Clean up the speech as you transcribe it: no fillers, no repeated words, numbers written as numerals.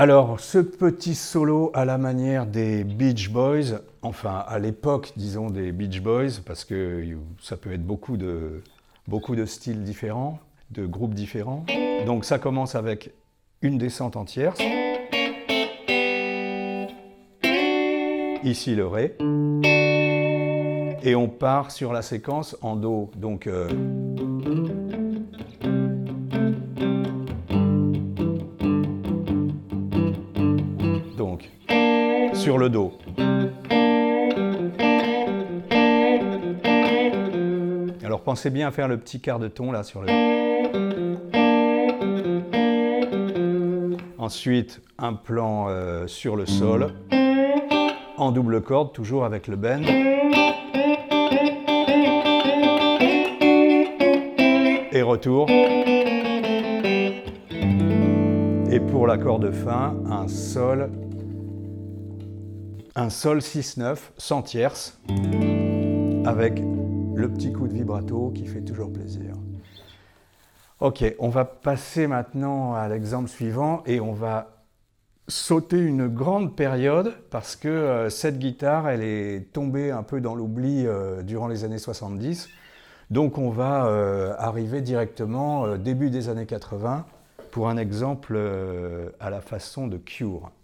Alors, ce petit solo à la manière des Beach Boys, enfin à l'époque, disons, des Beach Boys, parce que ça peut être beaucoup de styles différents, de groupes différents. Donc ça commence avec une descente en tierce, ici le Ré, et on part sur la séquence en Do. Donc sur le Do. Alors pensez bien à faire le petit quart de ton là sur le... Ensuite, un plan sur le Sol, en double corde, toujours avec le bend. Et retour. Et pour l'accord de fin, un Sol 6-9, sans tierce, avec le petit coup de vibrato qui fait toujours plaisir. Ok, on va passer maintenant à l'exemple suivant et on va sauter une grande période parce que cette guitare, elle est tombée un peu dans l'oubli durant les années 70. Donc on va arriver directement début des années 80 pour un exemple à la façon de Cure.